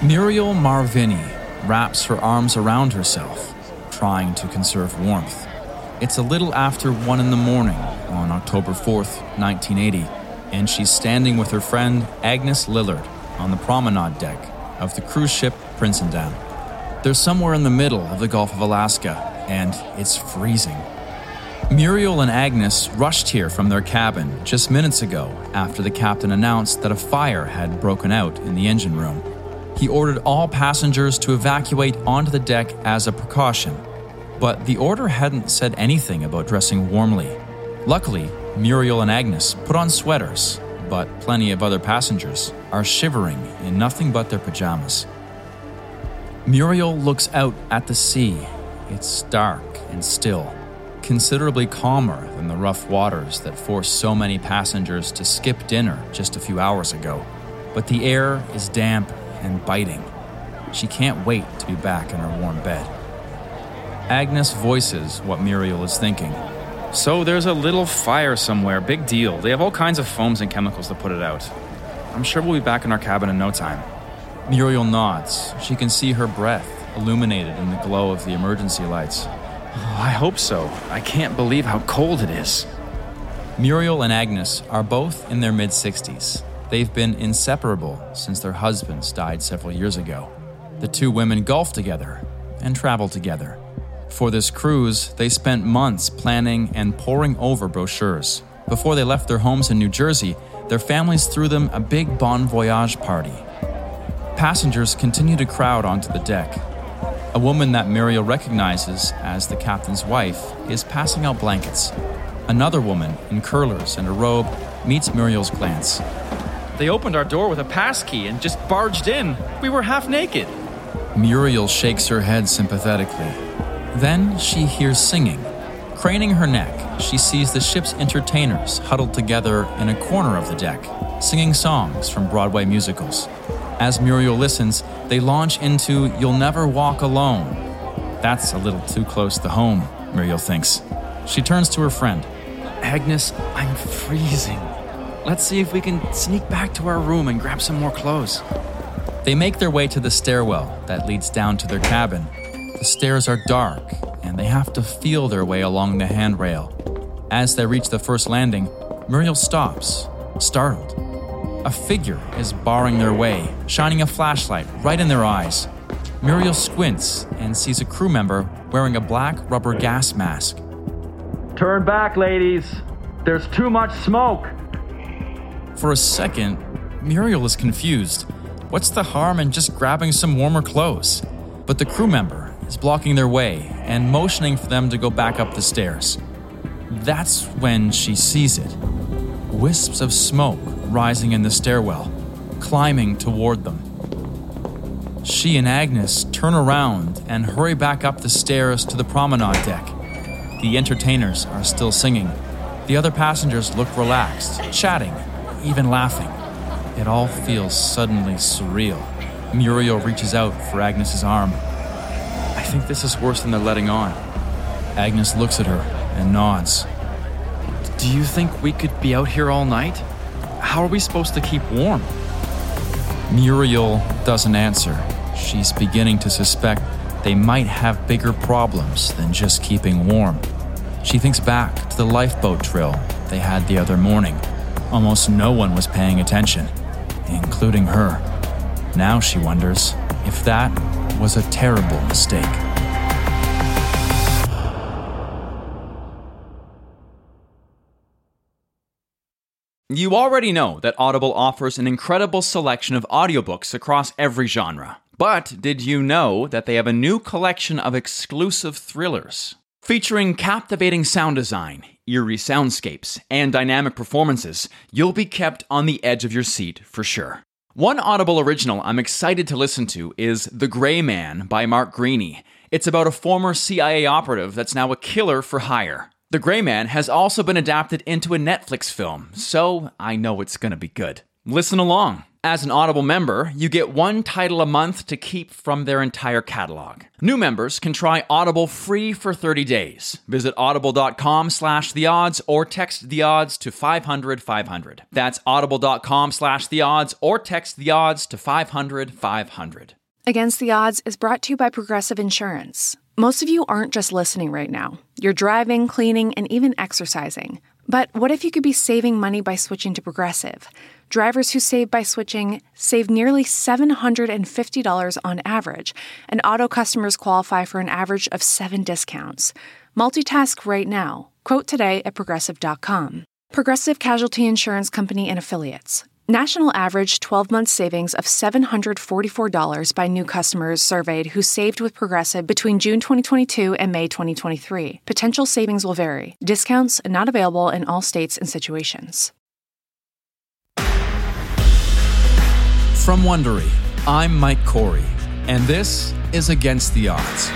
Muriel Marvini wraps her arms around herself, trying to conserve warmth. It's a little after 1 a.m. on October 4th, 1980, and she's standing with her friend Agnes Lillard on the promenade deck of the cruise ship Prinsendamm. They're somewhere in the middle of the Gulf of Alaska, and it's freezing. Muriel and Agnes rushed here from their cabin just minutes ago after the captain announced that a fire had broken out in the engine room. He ordered all passengers to evacuate onto the deck as a precaution, but the order hadn't said anything about dressing warmly. Luckily, Muriel and Agnes put on sweaters, but plenty of other passengers are shivering in nothing but their pajamas. Muriel looks out at the sea. It's dark and still, considerably calmer than the rough waters that forced so many passengers to skip dinner just a few hours ago. But the air is damp and biting. She can't wait to be back in her warm bed. Agnes voices what Muriel is thinking. So there's a little fire somewhere, big deal. They have all kinds of foams and chemicals to put it out. I'm sure we'll be back in our cabin in no time. Muriel nods. She can see her breath illuminated in the glow of the emergency lights. Oh, I hope so. I can't believe how cold it is. Muriel and Agnes are both in their mid-60s. They've been inseparable since their husbands died several years ago. The two women golf together and travel together. For this cruise, they spent months planning and poring over brochures. Before they left their homes in New Jersey, their families threw them a big bon voyage party. Passengers continue to crowd onto the deck. A woman that Muriel recognizes as the captain's wife is passing out blankets. Another woman in curlers and a robe meets Muriel's glance. They opened our door with a pass key and just barged in. We were half naked. Muriel shakes her head sympathetically. Then she hears singing. Craning her neck, she sees the ship's entertainers huddled together in a corner of the deck, singing songs from Broadway musicals. As Muriel listens, they launch into You'll Never Walk Alone. That's a little too close to home, Muriel thinks. She turns to her friend. Agnes, I'm freezing. Let's see if we can sneak back to our room and grab some more clothes. They make their way to the stairwell that leads down to their cabin. The stairs are dark, and they have to feel their way along the handrail. As they reach the first landing, Muriel stops, startled. A figure is barring their way, shining a flashlight right in their eyes. Muriel squints and sees a crew member wearing a black rubber gas mask. Turn back, ladies. There's too much smoke. For a second, Muriel is confused. What's the harm in just grabbing some warmer clothes? But the crew member is blocking their way and motioning for them to go back up the stairs. That's when she sees it. Wisps of smoke rising in the stairwell, climbing toward them. She and Agnes turn around and hurry back up the stairs to the promenade deck. The entertainers are still singing. The other passengers look relaxed, chatting, even laughing. It all feels suddenly surreal. Muriel reaches out for Agnes's arm. I think this is worse than they're letting on. Agnes looks at her and nods. Do you think we could be out here all night? How are we supposed to keep warm? Muriel doesn't answer. She's beginning to suspect they might have bigger problems than just keeping warm. She thinks back to the lifeboat drill they had the other morning. Almost no one was paying attention, including her. Now she wonders if that was a terrible mistake. You already know that Audible offers an incredible selection of audiobooks across every genre. But did you know that they have a new collection of exclusive thrillers? Featuring captivating sound design, eerie soundscapes, and dynamic performances, you'll be kept on the edge of your seat for sure. One Audible original I'm excited to listen to is The Gray Man by Mark Greaney. It's about a former CIA operative that's now a killer for hire. The Gray Man has also been adapted into a Netflix film, so I know it's gonna be good. Listen along. As an Audible member, you get one title a month to keep from their entire catalog. New members can try Audible free for 30 days. Visit audible.com/theodds or text the odds to 500-500. That's audible.com/theodds or text the odds to 500-500. Against the Odds is brought to you by Progressive Insurance. Most of you aren't just listening right now. You're driving, cleaning, and even exercising. But what if you could be saving money by switching to Progressive? Drivers who save by switching save nearly $750 on average, and auto customers qualify for an average of 7 discounts. Multitask right now. Quote today at Progressive.com. Progressive Casualty Insurance Company and Affiliates. National average 12-month savings of $744 by new customers surveyed who saved with Progressive between June 2022 and May 2023. Potential savings will vary. Discounts not available in all states and situations. From Wondery, I'm Mike Corey, and this is Against the Odds.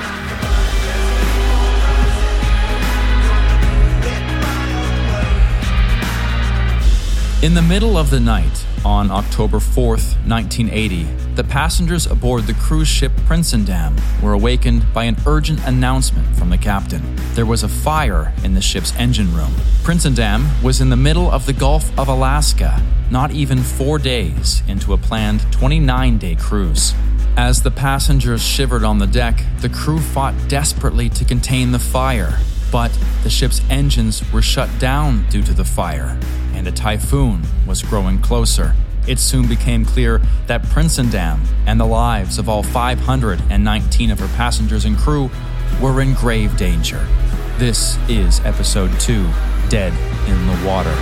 In the middle of the night, on October 4th, 1980, the passengers aboard the cruise ship Prinsendam were awakened by an urgent announcement from the captain. There was a fire in the ship's engine room. Prinsendam was in the middle of the Gulf of Alaska, not even 4 days into a planned 29-day cruise. As the passengers shivered on the deck, the crew fought desperately to contain the fire. But the ship's engines were shut down due to the fire, and a typhoon was growing closer. It soon became clear that Prinsendam and the lives of all 519 of her passengers and crew were in grave danger. This is Episode 2, Dead in the Water.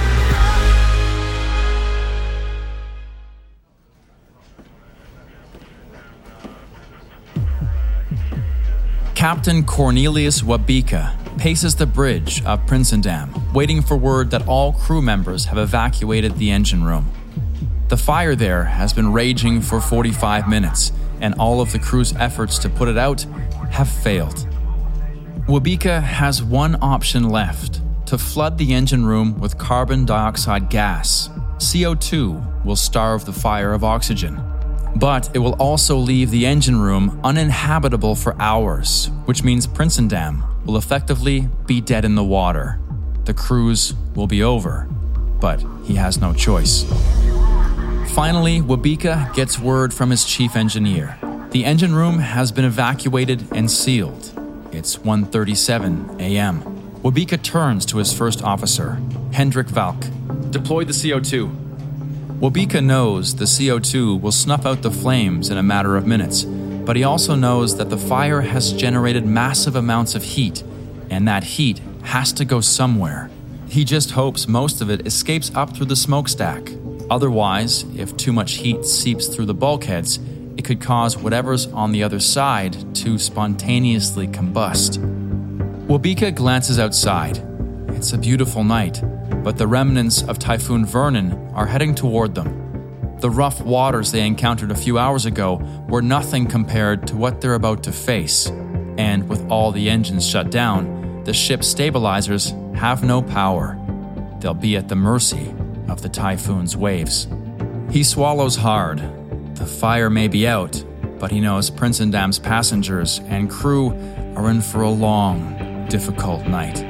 Captain Cornelius Wabika paces the bridge of Prinsendam, waiting for word that all crew members have evacuated the engine room. The fire there has been raging for 45 minutes, and all of the crew's efforts to put it out have failed. Wabika has one option left: to flood the engine room with carbon dioxide gas. CO2 will starve the fire of oxygen. But it will also leave the engine room uninhabitable for hours, which means Prinsendam will effectively be dead in the water. The cruise will be over, but he has no choice. Finally, Wabika gets word from his chief engineer. The engine room has been evacuated and sealed. It's 1:37 a.m. Wabika turns to his first officer, Hendrik Valk. Deploy the CO2. Wabika knows the CO2 will snuff out the flames in a matter of minutes, but he also knows that the fire has generated massive amounts of heat, and that heat has to go somewhere. He just hopes most of it escapes up through the smokestack. Otherwise, if too much heat seeps through the bulkheads, it could cause whatever's on the other side to spontaneously combust. Wabika glances outside. It's a beautiful night, but the remnants of Typhoon Vernon are heading toward them. The rough waters they encountered a few hours ago were nothing compared to what they're about to face. And with all the engines shut down, the ship's stabilizers have no power. They'll be at the mercy of the typhoon's waves. He swallows hard. The fire may be out, but he knows Prinsendam's passengers and crew are in for a long, difficult night.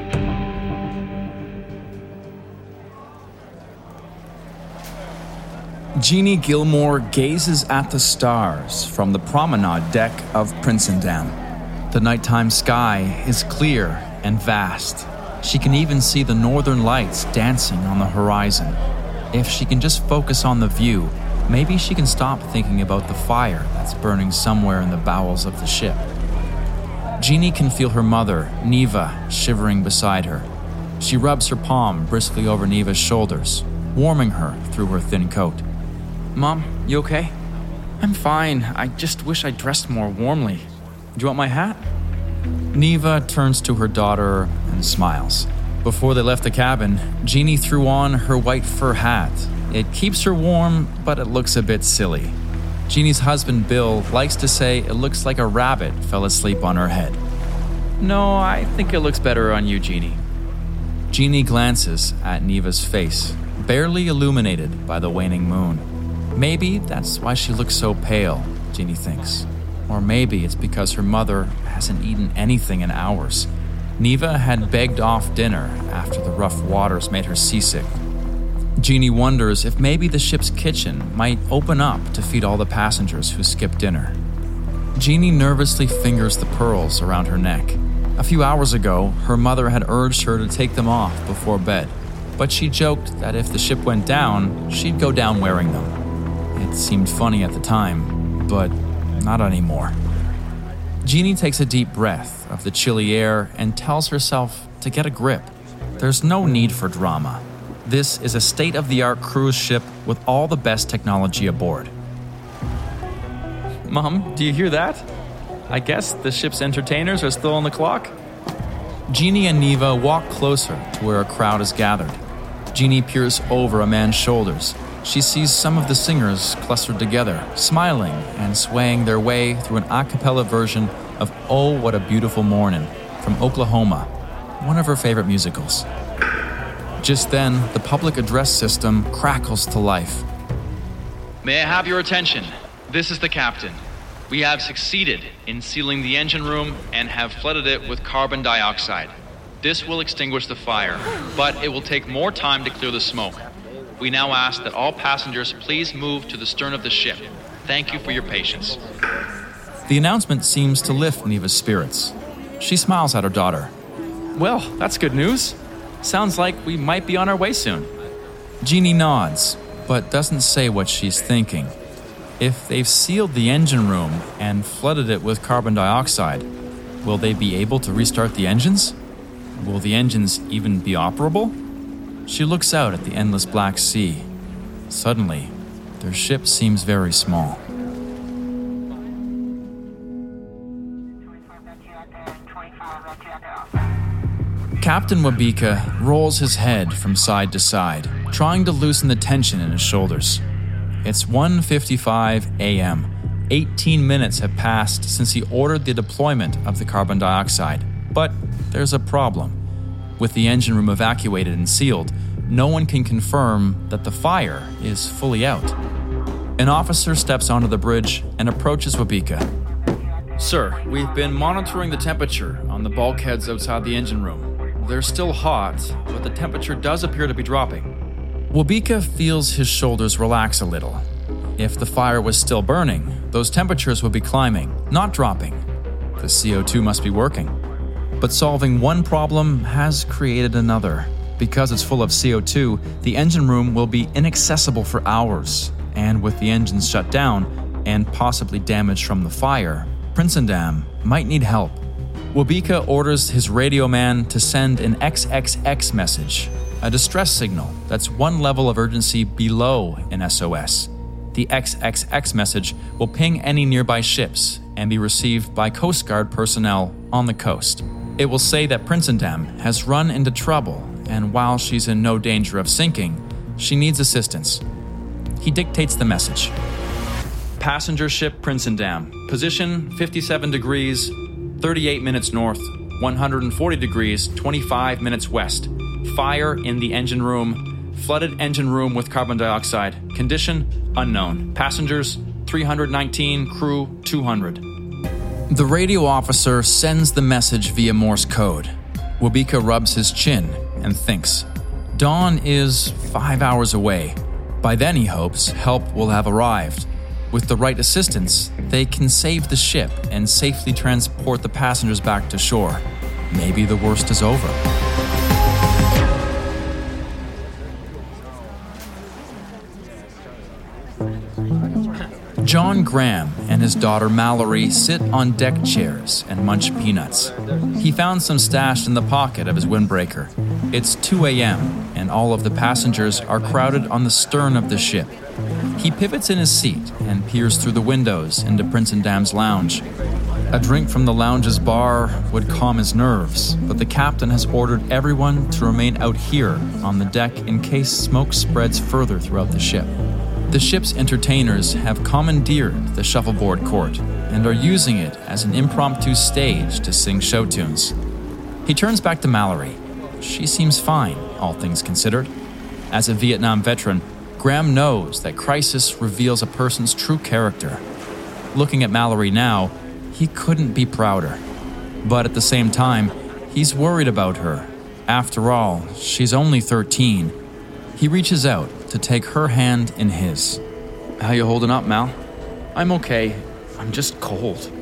Jeannie Gilmore gazes at the stars from the promenade deck of Prinsendam. The nighttime sky is clear and vast. She can even see the northern lights dancing on the horizon. If she can just focus on the view, maybe she can stop thinking about the fire that's burning somewhere in the bowels of the ship. Jeannie can feel her mother, Neva, shivering beside her. She rubs her palm briskly over Neva's shoulders, warming her through her thin coat. Mom, you okay? I'm fine. I just wish I dressed more warmly. Do you want my hat? Neva turns to her daughter and smiles. Before they left the cabin, Jeannie threw on her white fur hat. It keeps her warm, but it looks a bit silly. Jeannie's husband, Bill, likes to say it looks like a rabbit fell asleep on her head. No, I think it looks better on you, Jeannie. Jeannie glances at Neva's face, barely illuminated by the waning moon. Maybe that's why she looks so pale, Jeannie thinks. Or maybe it's because her mother hasn't eaten anything in hours. Neva had begged off dinner after the rough waters made her seasick. Jeannie wonders if maybe the ship's kitchen might open up to feed all the passengers who skipped dinner. Jeannie nervously fingers the pearls around her neck. A few hours ago, her mother had urged her to take them off before bed, but she joked that if the ship went down, she'd go down wearing them. It seemed funny at the time, but not anymore. Jeannie takes a deep breath of the chilly air and tells herself to get a grip. There's no need for drama. This is a state-of-the-art cruise ship with all the best technology aboard. Mom, do you hear that? I guess the ship's entertainers are still on the clock. Jeannie and Neva walk closer to where a crowd is gathered. Jeannie peers over a man's shoulders. She sees some of the singers clustered together, smiling and swaying their way through an a cappella version of Oh, What a Beautiful Mornin' from Oklahoma, one of her favorite musicals. Just then, the public address system crackles to life. May I have your attention? This is the captain. We have succeeded in sealing the engine room and have flooded it with carbon dioxide. This will extinguish the fire, but it will take more time to clear the smoke. We now ask that all passengers please move to the stern of the ship. Thank you for your patience. The announcement seems to lift Neva's spirits. She smiles at her daughter. Well, that's good news. Sounds like we might be on our way soon. Jeannie nods, but doesn't say what she's thinking. If they've sealed the engine room and flooded it with carbon dioxide, will they be able to restart the engines? Will the engines even be operable? She looks out at the endless Black Sea. Suddenly, their ship seems very small. Captain Wabika rolls his head from side to side, trying to loosen the tension in his shoulders. It's 1:55 a.m. 18 minutes have passed since he ordered the deployment of the carbon dioxide. But there's a problem. With the engine room evacuated and sealed, no one can confirm that the fire is fully out. An officer steps onto the bridge and approaches Wabika. Sir, we've been monitoring the temperature on the bulkheads outside the engine room. They're still hot, but the temperature does appear to be dropping. Wabika feels his shoulders relax a little. If the fire was still burning, those temperatures would be climbing, not dropping. The CO2 must be working. But solving one problem has created another. Because it's full of CO2, the engine room will be inaccessible for hours. And with the engines shut down, and possibly damaged from the fire, Prinsendam might need help. Wabika orders his radio man to send an XXX message, a distress signal that's one level of urgency below an SOS. The XXX message will ping any nearby ships and be received by Coast Guard personnel on the coast. It will say that Prinsendam has run into trouble, and while she's in no danger of sinking, she needs assistance. He dictates the message. Passenger ship Prinsendam, position 57 degrees, 38 minutes north, 140 degrees, 25 minutes west. Fire in the engine room, flooded engine room with carbon dioxide. Condition unknown. Passengers 319, crew 200. The radio officer sends the message via Morse code. Wabika rubs his chin and thinks. Dawn is 5 hours away. By then, he hopes, help will have arrived. With the right assistance, they can save the ship and safely transport the passengers back to shore. Maybe the worst is over. John Graham and his daughter Mallory sit on deck chairs and munch peanuts. He found some stashed in the pocket of his windbreaker. It's 2 a.m., and all of the passengers are crowded on the stern of the ship. He pivots in his seat and peers through the windows into Prinsendam's lounge. A drink from the lounge's bar would calm his nerves, but the captain has ordered everyone to remain out here on the deck in case smoke spreads further throughout the ship. The ship's entertainers have commandeered the shuffleboard court and are using it as an impromptu stage to sing show tunes. He turns back to Mallory. She seems fine, all things considered. As a Vietnam veteran, Graham knows that crisis reveals a person's true character. Looking at Mallory now, he couldn't be prouder. But at the same time, he's worried about her. After all, she's only 13. He reaches out to take her hand in his. How you holding up, Mal? I'm okay. I'm just cold.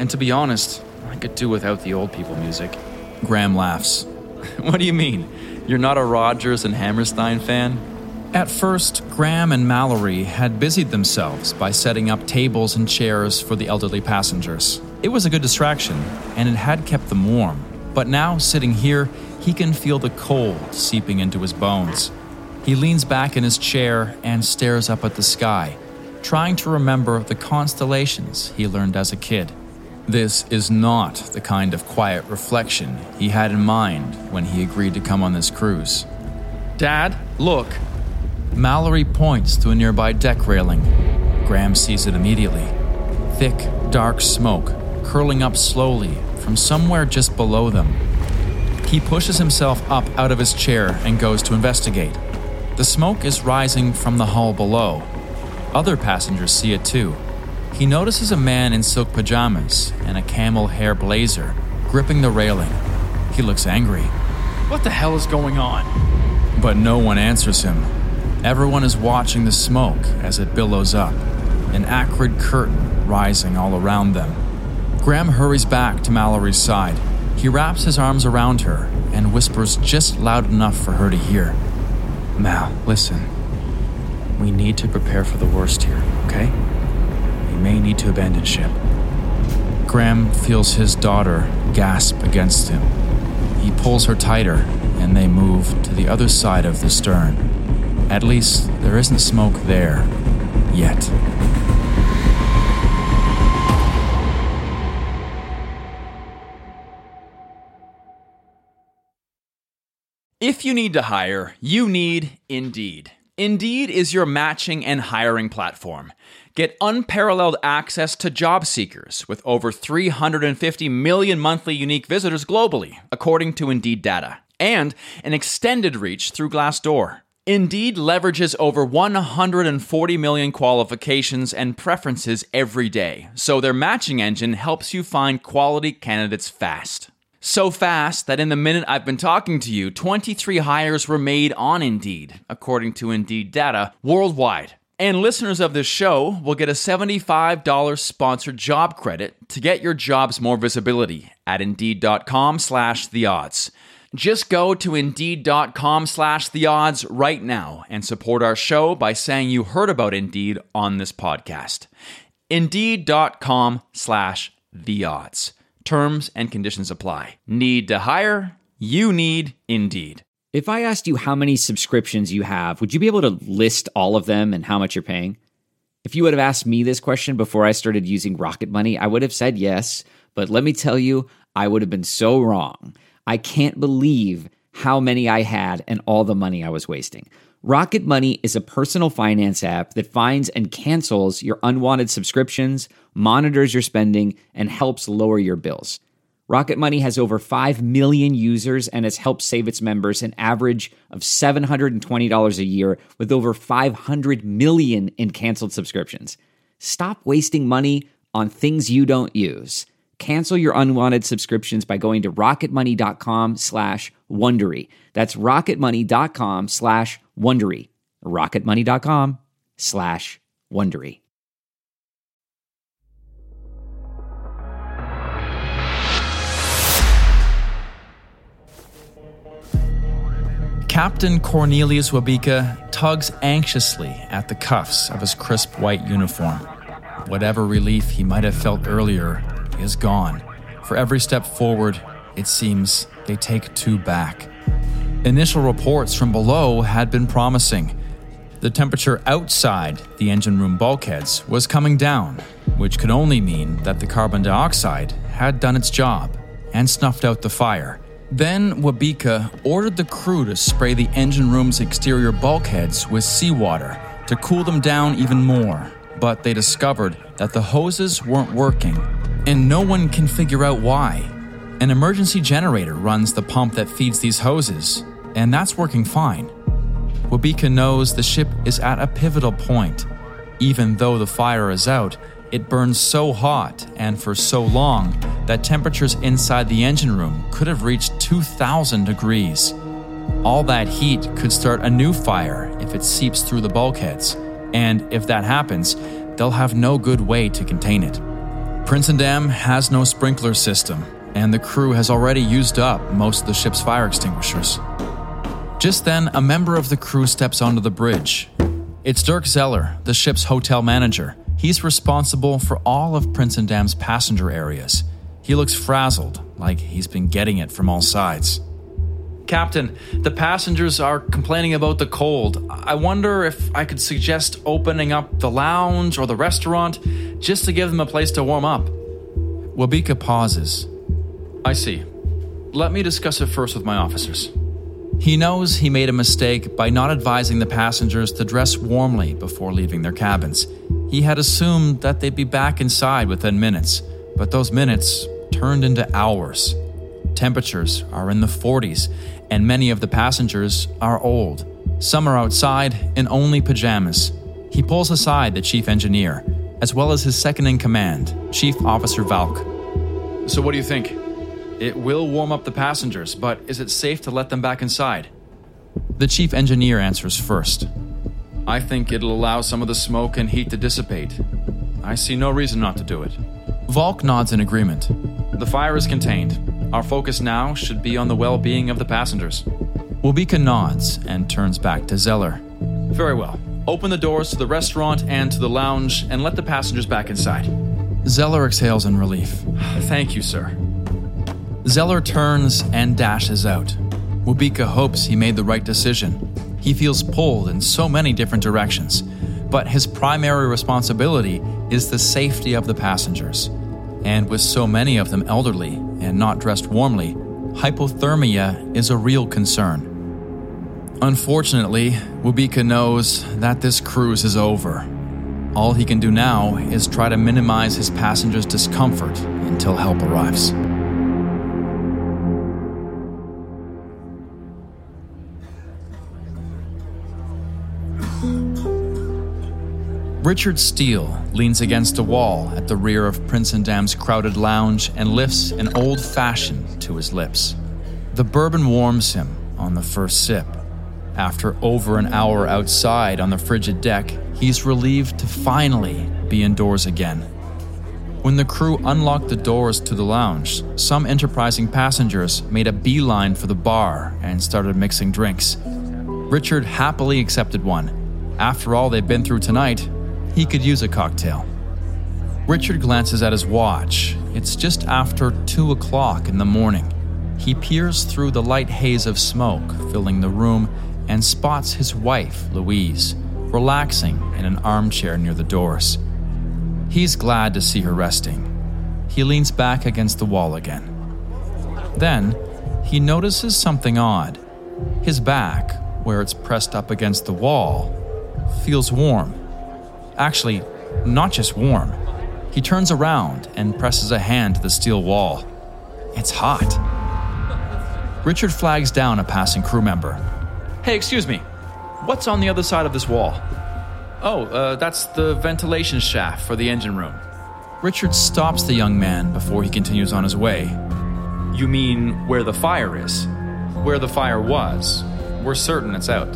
And to be honest, I could do without the old people music. Graham laughs. What do you mean? You're not a Rodgers and Hammerstein fan? At first, Graham and Mallory had busied themselves by setting up tables and chairs for the elderly passengers. It was a good distraction, and it had kept them warm. But now, sitting here, he can feel the cold seeping into his bones. He leans back in his chair and stares up at the sky, trying to remember the constellations he learned as a kid. This is not the kind of quiet reflection he had in mind when he agreed to come on this cruise. Dad, look. Mallory points to a nearby deck railing. Graham sees it immediately. Thick, dark smoke curling up slowly from somewhere just below them. He pushes himself up out of his chair and goes to investigate. The smoke is rising from the hull below. Other passengers see it too. He notices a man in silk pajamas and a camel hair blazer gripping the railing. He looks angry. What the hell is going on? But no one answers him. Everyone is watching the smoke as it billows up, an acrid curtain rising all around them. Graham hurries back to Mallory's side. He wraps his arms around her and whispers just loud enough for her to hear. Mal, listen. We need to prepare for the worst here, okay? We may need to abandon ship. Graham feels his daughter gasp against him. He pulls her tighter, and they move to the other side of the stern. At least, there isn't smoke there, yet. If you need to hire, you need Indeed. Indeed is your matching and hiring platform. Get unparalleled access to job seekers with over 350 million monthly unique visitors globally, according to Indeed data, and an extended reach through Glassdoor. Indeed leverages over 140 million qualifications and preferences every day, so their matching engine helps you find quality candidates fast. So fast that in the minute I've been talking to you, 23 hires were made on Indeed, according to Indeed data, worldwide. And listeners of this show will get a $75 sponsored job credit to get your jobs more visibility at Indeed.com/theodds. Just go to Indeed.com/theodds right now and support our show by saying you heard about Indeed on this podcast. Indeed.com/theodds. Terms and conditions apply. Need to hire? You need Indeed. If I asked you how many subscriptions you have, would you be able to list all of them and how much you're paying? If you would have asked me this question before I started using Rocket Money, I would have said yes, but let me tell you, I would have been so wrong. I can't believe how many I had and all the money I was wasting. Rocket Money is a personal finance app that finds and cancels your unwanted subscriptions, monitors your spending, and helps lower your bills. Rocket Money has over 5 million users and has helped save its members an average of $720 a year with over 500 million in canceled subscriptions. Stop wasting money on things you don't use. Cancel your unwanted subscriptions by going to rocketmoney.com/Wondery. That's rocketmoney.com/Wondery. rocketmoney.com/Wondery. Captain Cornelius Wabika tugs anxiously at the cuffs of his crisp white uniform. Whatever relief he might have felt earlier is gone. For every step forward, it seems they take two back. Initial reports from below had been promising. The temperature outside the engine room bulkheads was coming down, which could only mean that the carbon dioxide had done its job and snuffed out the fire. Then Wabika ordered the crew to spray the engine room's exterior bulkheads with seawater to cool them down even more. But they discovered that the hoses weren't working, and no one can figure out why. An emergency generator runs the pump that feeds these hoses, and that's working fine. Wabika knows the ship is at a pivotal point. Even though the fire is out, it burns so hot and for so long that temperatures inside the engine room could have reached 2,000 degrees. All that heat could start a new fire if it seeps through the bulkheads, and if that happens, they'll have no good way to contain it. Prinsendam has no sprinkler system, and the crew has already used up most of the ship's fire extinguishers. Just then, a member of the crew steps onto the bridge. It's Dirk Zeller, the ship's hotel manager. He's responsible for all of Prinsendam's passenger areas. He looks frazzled, like he's been getting it from all sides. Captain, the passengers are complaining about the cold. I wonder if I could suggest opening up the lounge or the restaurant just to give them a place to warm up. Wabika pauses. I see. Let me discuss it first with my officers. He knows he made a mistake by not advising the passengers to dress warmly before leaving their cabins. He had assumed that they'd be back inside within minutes, but those minutes turned into hours. Temperatures are in the 40s, and many of the passengers are old. Some are outside in only pajamas. He pulls aside the chief engineer, as well as his second-in-command, Chief Officer Valk. So what do you think? It will warm up the passengers, but is it safe to let them back inside? The chief engineer answers first. I think it'll allow some of the smoke and heat to dissipate. I see no reason not to do it. Valk nods in agreement. The fire is contained. Our focus now should be on the well-being of the passengers. Wabika nods and turns back to Zeller. Very well. Open the doors to the restaurant and to the lounge and let the passengers back inside. Zeller exhales in relief. Thank you, sir. Zeller turns and dashes out. Wabika hopes he made the right decision. He feels pulled in so many different directions, but his primary responsibility is the safety of the passengers. And with so many of them elderly and not dressed warmly, hypothermia is a real concern. Unfortunately, Wabika knows that this cruise is over. All he can do now is try to minimize his passengers' discomfort until help arrives. Richard Steele leans against a wall at the rear of Prinsendam's crowded lounge and lifts an old-fashioned to his lips. The bourbon warms him on the first sip. After over an hour outside on the frigid deck, he's relieved to finally be indoors again. When the crew unlocked the doors to the lounge, some enterprising passengers made a beeline for the bar and started mixing drinks. Richard happily accepted one. After all they'd been through tonight, he could use a cocktail. Richard glances at his watch. It's just after 2 o'clock in the morning. He peers through the light haze of smoke filling the room and spots his wife, Louise, relaxing in an armchair near the doors. He's glad to see her resting. He leans back against the wall again. Then, he notices something odd. His back, where it's pressed up against the wall, feels warm. Actually, not just warm. He turns around and presses a hand to the steel wall. It's hot. Richard flags down a passing crew member. Hey, excuse me. What's on the other side of this wall? Oh, that's the ventilation shaft for the engine room. Richard stops the young man before he continues on his way. You mean where the fire is? Where the fire was? We're certain it's out.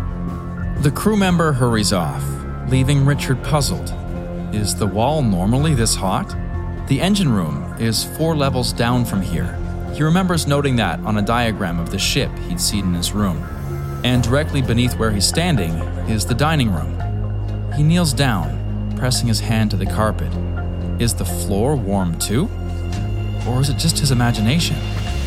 The crew member hurries off, leaving Richard puzzled. Is the wall normally this hot? The engine room is 4 levels down from here. He remembers noting that on a diagram of the ship he'd seen in his room. And directly beneath where he's standing is the dining room. He kneels down, pressing his hand to the carpet. Is the floor warm too? Or is it just his imagination?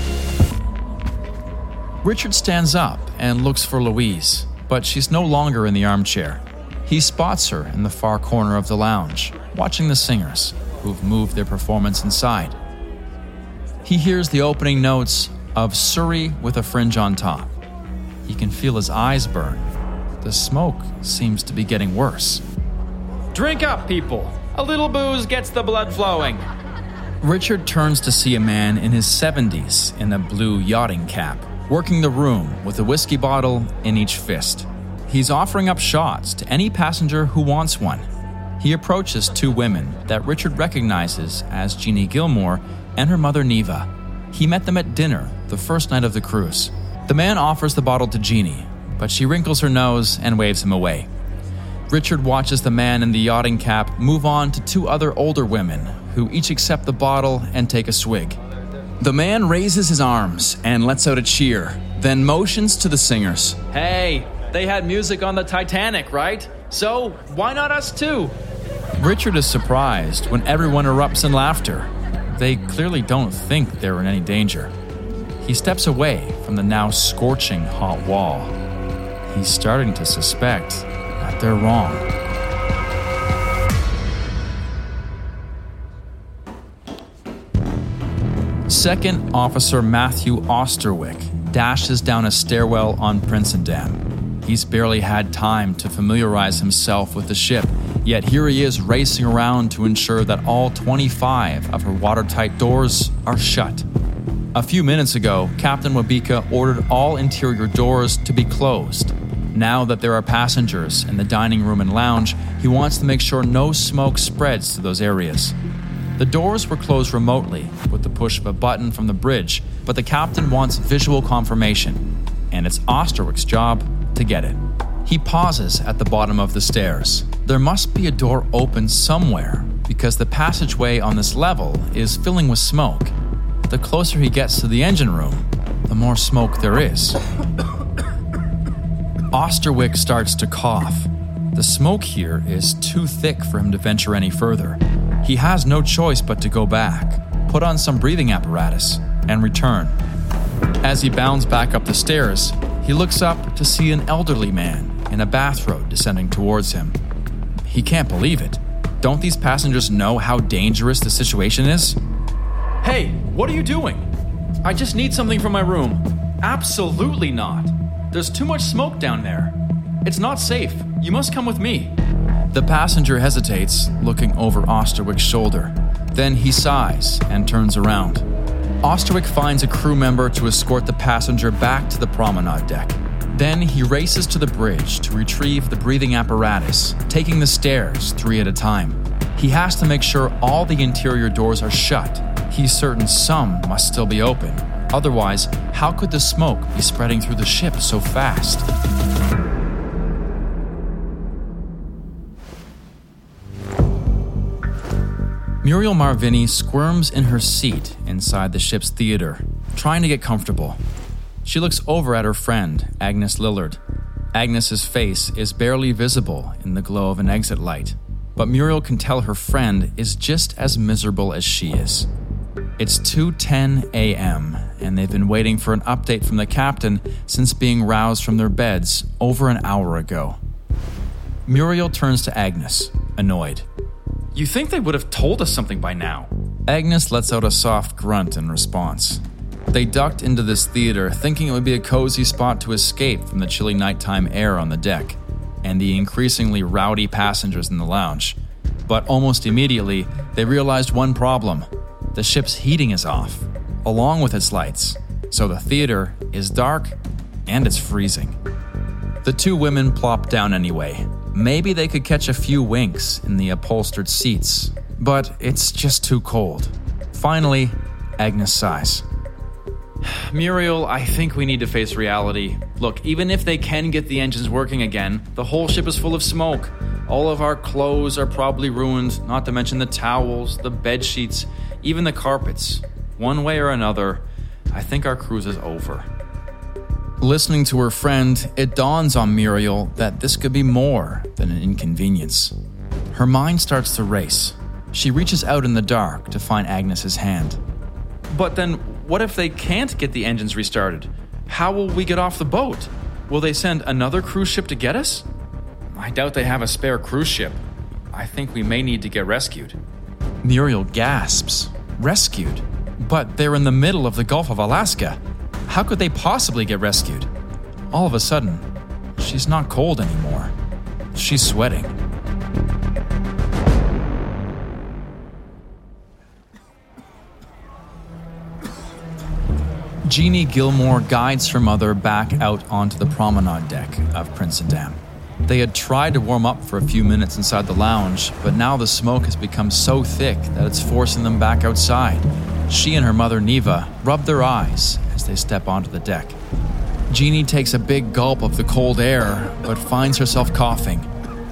Richard stands up and looks for Louise, but she's no longer in the armchair. He spots her in the far corner of the lounge, watching the singers, who've moved their performance inside. He hears the opening notes of Surrey with a Fringe on Top. He can feel his eyes burn. The smoke seems to be getting worse. Drink up, people. A little booze gets the blood flowing. Richard turns to see a man in his 70s in a blue yachting cap, working the room with a whiskey bottle in each fist. He's offering up shots to any passenger who wants one. He approaches 2 women that Richard recognizes as Jeannie Gilmore and her mother Neva. He met them at dinner the first night of the cruise. The man offers the bottle to Jeannie, but she wrinkles her nose and waves him away. Richard watches the man in the yachting cap move on to two other older women, who each accept the bottle and take a swig. The man raises his arms and lets out a cheer, then motions to the singers. Hey, they had music on the Titanic, right? So, why not us too? Richard is surprised when everyone erupts in laughter. They clearly don't think they're in any danger. He steps away from the now scorching hot wall. He's starting to suspect that they're wrong. Second Officer Matthew Osterwick dashes down a stairwell on Prinsendam. He's barely had time to familiarize himself with the ship, yet here he is racing around to ensure that all 25 of her watertight doors are shut. A few minutes ago, Captain Wabika ordered all interior doors to be closed. Now that there are passengers in the dining room and lounge, he wants to make sure no smoke spreads to those areas. The doors were closed remotely with the push of a button from the bridge, but the captain wants visual confirmation, and it's Osterwick's job to get it. He pauses at the bottom of the stairs. There must be a door open somewhere, because the passageway on this level is filling with smoke. The closer he gets to the engine room, the more smoke there is. Osterwick starts to cough. The smoke here is too thick for him to venture any further. He has no choice but to go back, put on some breathing apparatus, and return. As he bounds back up the stairs, he looks up to see an elderly man in a bathrobe descending towards him. He can't believe it. Don't these passengers know how dangerous the situation is? Hey, what are you doing? I just need something from my room. Absolutely not. There's too much smoke down there. It's not safe. You must come with me. The passenger hesitates, looking over Osterwick's shoulder. Then he sighs and turns around. Osterwick finds a crew member to escort the passenger back to the promenade deck. Then he races to the bridge to retrieve the breathing apparatus, taking the stairs 3 at a time. He has to make sure all the interior doors are shut. He's certain some must still be open. Otherwise, how could the smoke be spreading through the ship so fast? Muriel Marvini squirms in her seat inside the ship's theater, trying to get comfortable. She looks over at her friend, Agnes Lillard. Agnes's face is barely visible in the glow of an exit light, but Muriel can tell her friend is just as miserable as she is. It's 2:10 a.m., and they've been waiting for an update from the captain since being roused from their beds over an hour ago. Muriel turns to Agnes, annoyed. You think they would have told us something by now? Agnes lets out a soft grunt in response. They ducked into this theater thinking it would be a cozy spot to escape from the chilly nighttime air on the deck and the increasingly rowdy passengers in the lounge. But almost immediately, they realized one problem. The ship's heating is off, along with its lights, so the theater is dark and it's freezing. The two women plop down anyway. Maybe they could catch a few winks in the upholstered seats, but it's just too cold. Finally, Agnes sighs. Muriel, I think we need to face reality. Look, even if they can get the engines working again, the whole ship is full of smoke. All of our clothes are probably ruined, not to mention the towels, the bed sheets, even the carpets. One way or another, I think our cruise is over. Listening to her friend, it dawns on Muriel that this could be more than an inconvenience. Her mind starts to race. She reaches out in the dark to find Agnes's hand. But then, what if they can't get the engines restarted? How will we get off the boat? Will they send another cruise ship to get us? I doubt they have a spare cruise ship. I think we may need to get rescued. Muriel gasps. Rescued? But they're in the middle of the Gulf of Alaska. How could they possibly get rescued? All of a sudden, she's not cold anymore. She's sweating. Jeannie Gilmore guides her mother back out onto the promenade deck of Prinsendam. They had tried to warm up for a few minutes inside the lounge, but now the smoke has become so thick that it's forcing them back outside. She and her mother, Neva, rub their eyes as they step onto the deck. Jeannie takes a big gulp of the cold air, but finds herself coughing.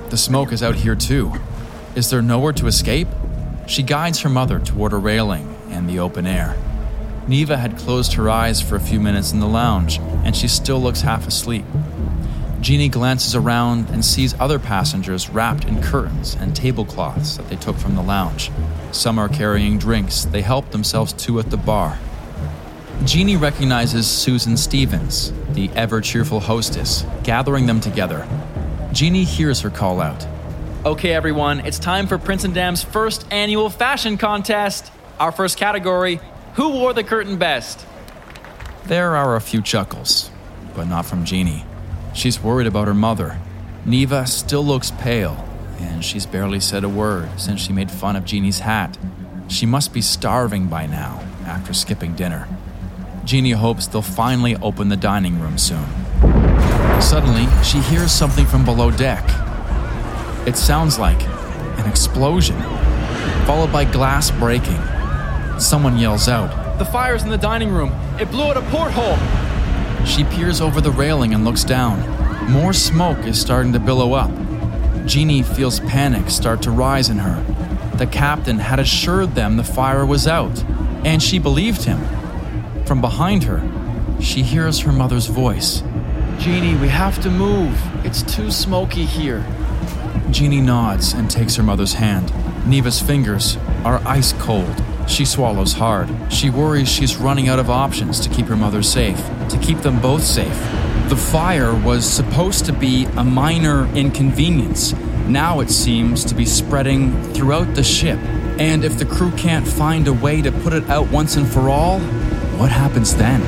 The smoke is out here too. Is there nowhere to escape? She guides her mother toward a railing and the open air. Neva had closed her eyes for a few minutes in the lounge, and she still looks half asleep. Jeannie glances around and sees other passengers wrapped in curtains and tablecloths that they took from the lounge. Some are carrying drinks they helped themselves to at the bar. Jeannie recognizes Susan Stevens, the ever-cheerful hostess, gathering them together. Jeannie hears her call out. Okay, everyone, it's time for Prince and Dam's first annual fashion contest. Our first category, who wore the curtain best? There are a few chuckles, but not from Jeannie. She's worried about her mother. Neva still looks pale, and she's barely said a word since she made fun of Jeannie's hat. She must be starving by now after skipping dinner. Jeannie hopes they'll finally open the dining room soon. Suddenly, she hears something from below deck. It sounds like an explosion, followed by glass breaking. Someone yells out, "The fire's in the dining room. It blew out a porthole." She peers over the railing and looks down. More smoke is starting to billow up. Jeannie feels panic start to rise in her. The captain had assured them the fire was out, and she believed him. From behind her, she hears her mother's voice. Jeannie, we have to move. It's too smoky here. Jeannie nods and takes her mother's hand. Neva's fingers are ice cold. She swallows hard. She worries she's running out of options to keep her mother safe, to keep them both safe. The fire was supposed to be a minor inconvenience. Now it seems to be spreading throughout the ship. And if the crew can't find a way to put it out once and for all, what happens then?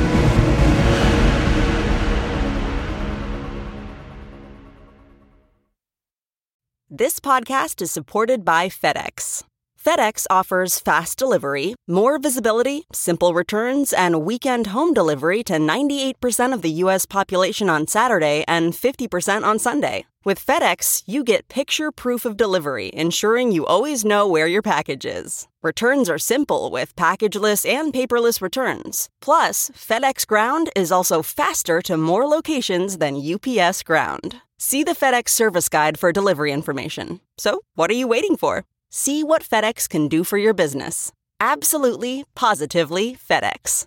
This podcast is supported by FedEx. FedEx offers fast delivery, more visibility, simple returns, and weekend home delivery to 98% of the U.S. population on Saturday and 50% on Sunday. With FedEx, you get picture proof of delivery, ensuring you always know where your package is. Returns are simple with packageless and paperless returns. Plus, FedEx Ground is also faster to more locations than UPS Ground. See the FedEx service guide for delivery information. So, what are you waiting for? See what FedEx can do for your business. Absolutely, positively FedEx.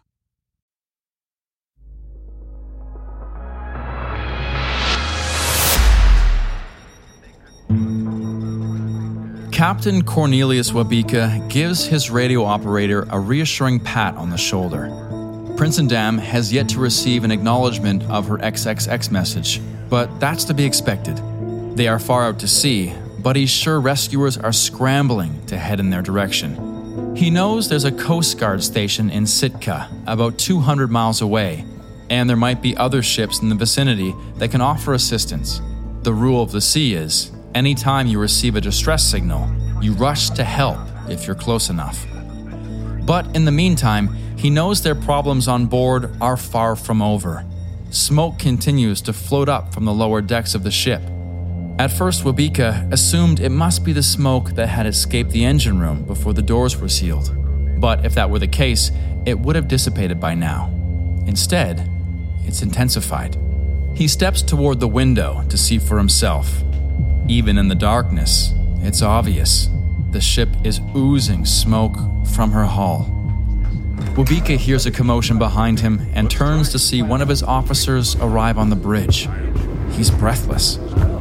Captain Cornelius Wabika gives his radio operator a reassuring pat on the shoulder. Prince and Dam has yet to receive an acknowledgement of her XXX message, but that's to be expected. They are far out to sea, but he's sure rescuers are scrambling to head in their direction. He knows there's a Coast Guard station in Sitka, about 200 miles away, and there might be other ships in the vicinity that can offer assistance. The rule of the sea is, anytime you receive a distress signal, you rush to help if you're close enough. But in the meantime, he knows their problems on board are far from over. Smoke continues to float up from the lower decks of the ship. At first, Wabika assumed it must be the smoke that had escaped the engine room before the doors were sealed. But if that were the case, it would have dissipated by now. Instead, it's intensified. He steps toward the window to see for himself. Even in the darkness, it's obvious. The ship is oozing smoke from her hull. Wabika hears a commotion behind him and turns to see one of his officers arrive on the bridge. He's breathless.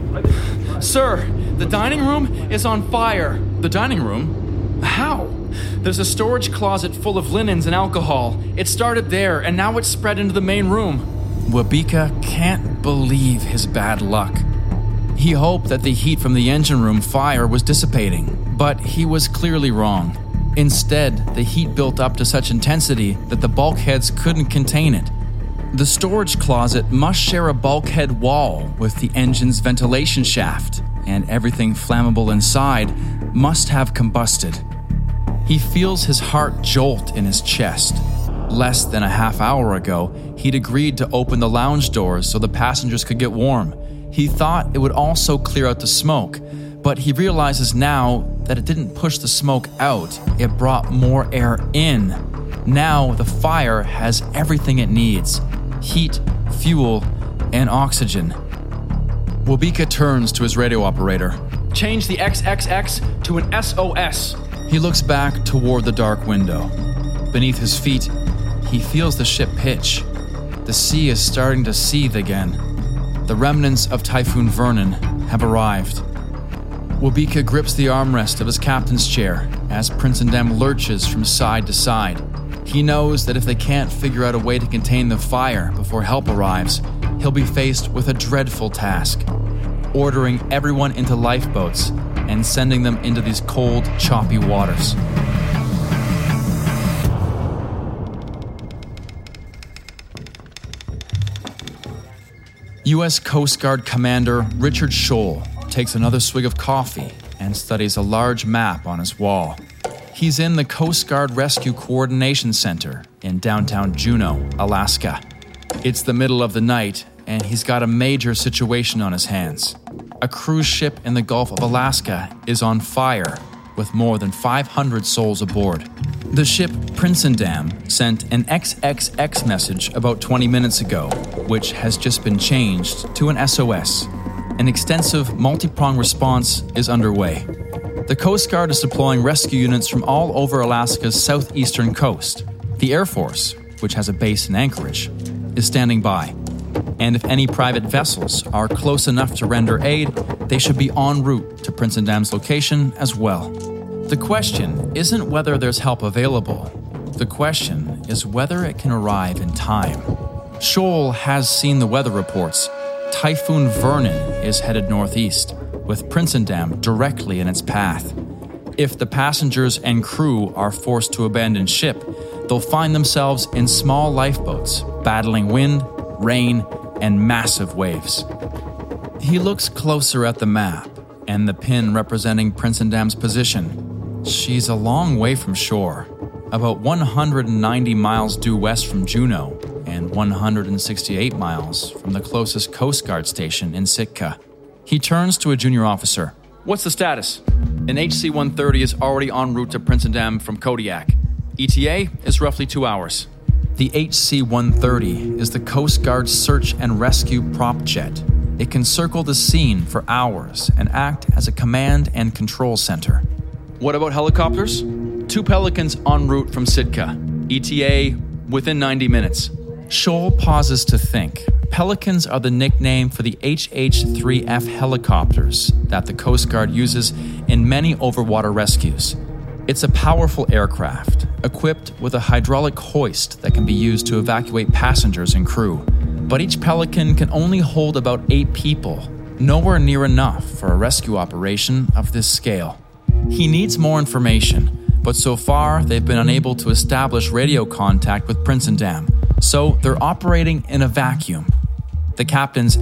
Sir, the dining room is on fire. The dining room? How? There's a storage closet full of linens and alcohol. It started there, and now it's spread into the main room. Wabika can't believe his bad luck. He hoped that the heat from the engine room fire was dissipating, but he was clearly wrong. Instead, the heat built up to such intensity that the bulkheads couldn't contain it. The storage closet must share a bulkhead wall with the engine's ventilation shaft, and everything flammable inside must have combusted. He feels his heart jolt in his chest. Less than a half hour ago, he'd agreed to open the lounge doors so the passengers could get warm. He thought it would also clear out the smoke, but he realizes now that it didn't push the smoke out, it brought more air in. Now the fire has everything it needs: heat, fuel, and oxygen. Wobika turns to his radio operator. Change the XXX to an SOS. He looks back toward the dark window. Beneath his feet, he feels the ship pitch. The sea is starting to seethe again. The remnants of Typhoon Vernon have arrived. Wobika grips the armrest of his captain's chair as Prinsendam lurches from side to side. He knows that if they can't figure out a way to contain the fire before help arrives, he'll be faced with a dreadful task: ordering everyone into lifeboats and sending them into these cold, choppy waters. U.S. Coast Guard Commander Richard Scholl takes another swig of coffee and studies a large map on his wall. He's in the Coast Guard Rescue Coordination Center in downtown Juneau, Alaska. It's the middle of the night, and he's got a major situation on his hands. A cruise ship in the Gulf of Alaska is on fire, with more than 500 souls aboard. The ship Prinsendam sent an XXX message about 20 minutes ago, which has just been changed to an SOS. An extensive multi-pronged response is underway. The Coast Guard is deploying rescue units from all over Alaska's southeastern coast. The Air Force, which has a base in Anchorage, is standing by. And if any private vessels are close enough to render aid, they should be en route to Prinsendam's location as well. The question isn't whether there's help available. The question is whether it can arrive in time. Scholl has seen the weather reports. Typhoon Vernon is headed northeast, with Prinsendam directly in its path. If the passengers and crew are forced to abandon ship, they'll find themselves in small lifeboats, battling wind, rain, and massive waves. He looks closer at the map and the pin representing Prinsendam's position. She's a long way from shore, about 190 miles due west from Juneau and 168 miles from the closest Coast Guard station in Sitka. He turns to a junior officer. What's the status? An HC-130 is already en route to Prinsendam from Kodiak. ETA is roughly 2 hours. The HC-130 is the Coast Guard's search and rescue prop jet. It can circle the scene for hours and act as a command and control center. What about helicopters? 2 Pelicans en route from Sitka. ETA within 90 minutes. Scholl pauses to think. Pelicans are the nickname for the HH-3F helicopters that the Coast Guard uses in many overwater rescues. It's a powerful aircraft, equipped with a hydraulic hoist that can be used to evacuate passengers and crew. But each Pelican can only hold about 8 people, nowhere near enough for a rescue operation of this scale. He needs more information, but so far they've been unable to establish radio contact with Prinsendam, so they're operating in a vacuum. The captain's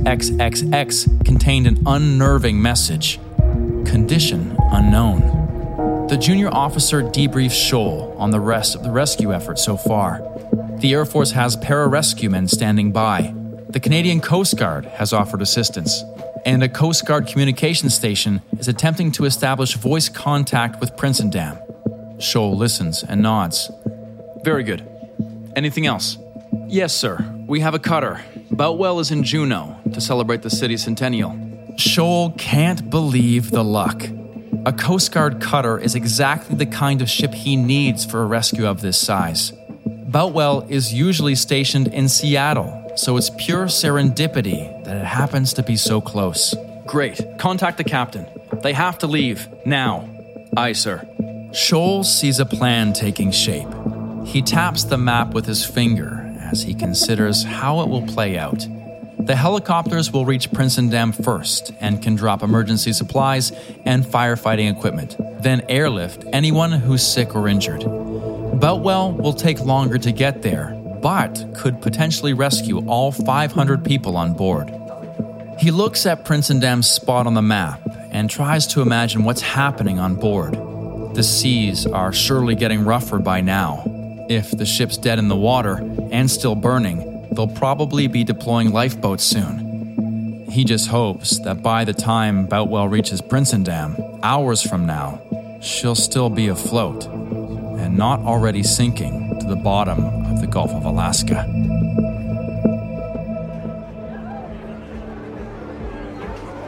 XXX contained an unnerving message. Condition unknown. The junior officer debriefs Scholl on the rest of the rescue effort so far. The Air Force has pararescuemen standing by. The Canadian Coast Guard has offered assistance. And a Coast Guard communication station is attempting to establish voice contact with Prinsendam. Scholl listens and nods. Very good. Anything else? Yes, sir. We have a cutter. Boutwell is in Juneau to celebrate the city's centennial. Scholl can't believe the luck. A Coast Guard cutter is exactly the kind of ship he needs for a rescue of this size. Boutwell is usually stationed in Seattle, so it's pure serendipity that it happens to be so close. Great. Contact the captain. They have to leave. Now. Aye, sir. Scholl sees a plan taking shape. He taps the map with his finger as he considers how it will play out. The helicopters will reach Prinsendam first and can drop emergency supplies and firefighting equipment, then airlift anyone who's sick or injured. Boutwell will take longer to get there, but could potentially rescue all 500 people on board. He looks at Prinsendam's spot on the map and tries to imagine what's happening on board. The seas are surely getting rougher by now. If the ship's dead in the water and still burning, they'll probably be deploying lifeboats soon. He just hopes that by the time Boutwell reaches Prinsendam, hours from now, she'll still be afloat and not already sinking to the bottom of the Gulf of Alaska.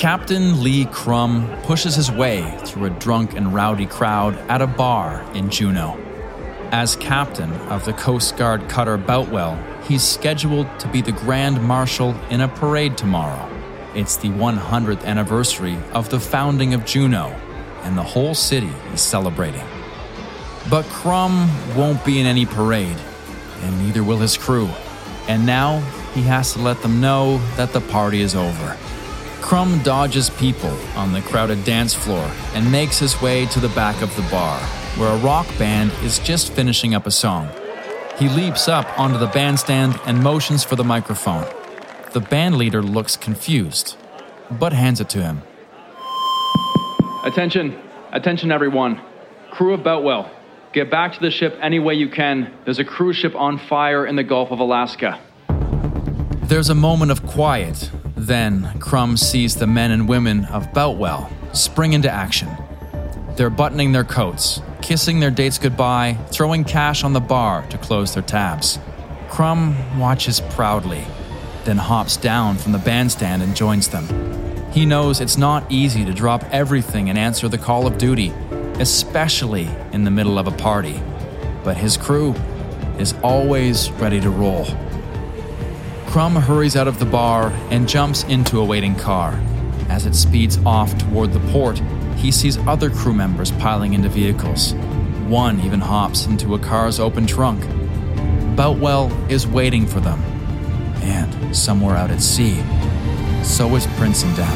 Captain Lee Crum pushes his way through a drunk and rowdy crowd at a bar in Juneau. As captain of the Coast Guard cutter Boutwell, he's scheduled to be the Grand Marshal in a parade tomorrow. It's the 100th anniversary of the founding of Juneau, and the whole city is celebrating. But Crum won't be in any parade, and neither will his crew. And now he has to let them know that the party is over. Crum dodges people on the crowded dance floor and makes his way to the back of the bar, where a rock band is just finishing up a song. He leaps up onto the bandstand and motions for the microphone. The band leader looks confused, but hands it to him. Attention everyone. Crew of Boutwell, get back to the ship any way you can. There's a cruise ship on fire in the Gulf of Alaska. There's a moment of quiet. Then Crum sees the men and women of Boutwell spring into action. They're buttoning their coats, kissing their dates goodbye, throwing cash on the bar to close their tabs. Crum watches proudly, then hops down from the bandstand and joins them. He knows it's not easy to drop everything and answer the call of duty, especially in the middle of a party. But his crew is always ready to roll. Crum hurries out of the bar and jumps into a waiting car. As it speeds off toward the port, he sees other crew members piling into vehicles. One even hops into a car's open trunk. Boutwell is waiting for them. And somewhere out at sea, so is Princendam.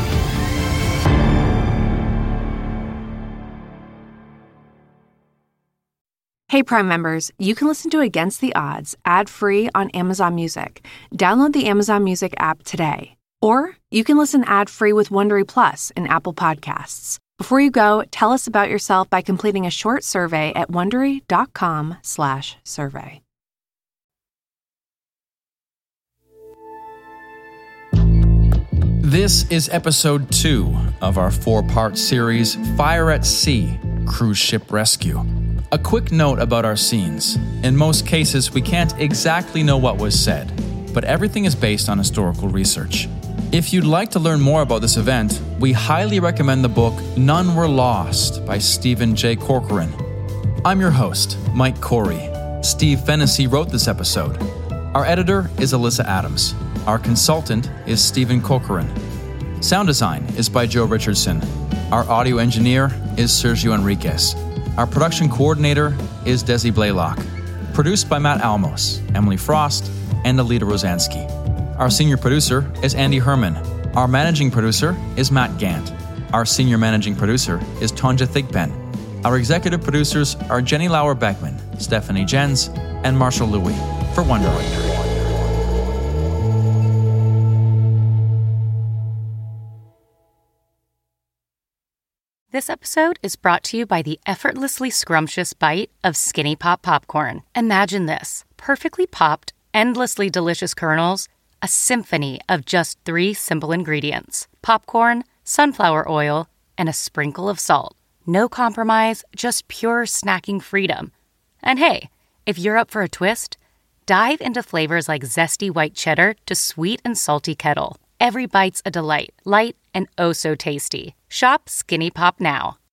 Hey Prime members, you can listen to Against the Odds ad-free on Amazon Music. Download the Amazon Music app today. Or you can listen ad-free with Wondery Plus in Apple Podcasts. Before you go, tell us about yourself by completing a short survey at Wondery.com/survey. This is episode 2 of our 4-part series, Fire at Sea, Cruise Ship Rescue. A quick note about our scenes. In most cases, we can't exactly know what was said, but everything is based on historical research. If you'd like to learn more about this event, we highly recommend the book None Were Lost by Stephen J. Corcoran. I'm your host, Mike Corey. Steve Fennessy wrote this episode. Our editor is Alyssa Adams. Our consultant is Stephen Corcoran. Sound design is by Joe Richardson. Our audio engineer is Sergio Enriquez. Our production coordinator is Desi Blaylock. Produced by Matt Almos, Emily Frost, and Alita Rosansky. Our senior producer is Andy Herman. Our managing producer is Matt Gant. Our senior managing producer is Tonja Thigpen. Our executive producers are Jenny Lauer-Beckman, Stephanie Jens, and Marshall Louis for Wondery. This episode is brought to you by the effortlessly scrumptious bite of Skinny Pop popcorn. Imagine this: perfectly popped, endlessly delicious kernels, a symphony of just 3 simple ingredients: popcorn, sunflower oil, and a sprinkle of salt. No compromise, just pure snacking freedom. And hey, if you're up for a twist, dive into flavors like zesty white cheddar to sweet and salty kettle. Every bite's a delight, light and oh so tasty. Shop Skinny Pop now.